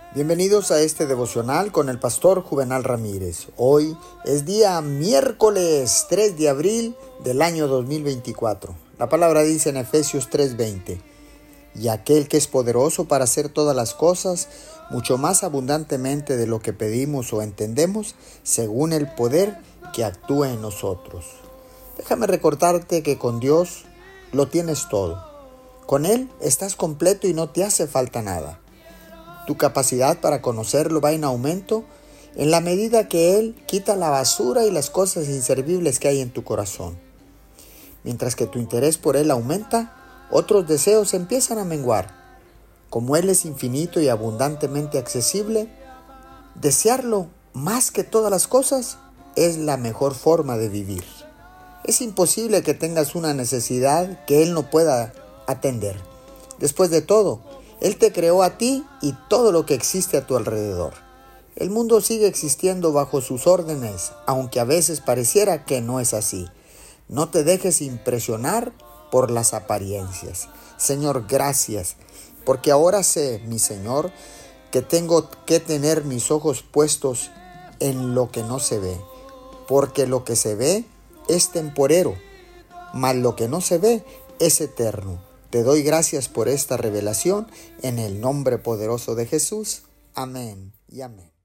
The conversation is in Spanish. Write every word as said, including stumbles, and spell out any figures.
Bienvenidos a este devocional con el pastor Juvenal Ramírez. Hoy es día miércoles tres de abril del año dos mil veinticuatro. La palabra dice en Efesios tres veinte: y aquel que es poderoso para hacer todas las cosas, mucho más abundantemente de lo que pedimos o entendemos, según el poder que actúa en nosotros. Déjame recordarte que con Dios lo tienes todo. Con Él estás completo y no te hace falta nada. Tu capacidad para conocerlo va en aumento en la medida que Él quita la basura y las cosas inservibles que hay en tu corazón. Mientras que tu interés por Él aumenta, otros deseos empiezan a menguar. Como Él es infinito y abundantemente accesible, desearlo más que todas las cosas es la mejor forma de vivir. Es imposible que tengas una necesidad que Él no pueda atender. Después de todo, Él te creó a ti y todo lo que existe a tu alrededor. El mundo sigue existiendo bajo sus órdenes, aunque a veces pareciera que no es así. No te dejes impresionar por las apariencias. Señor, gracias, porque ahora sé, mi Señor, que tengo que tener mis ojos puestos en lo que no se ve, porque lo que se ve es temporero, mas lo que no se ve es eterno. Te doy gracias por esta revelación en el nombre poderoso de Jesús. Amén y amén.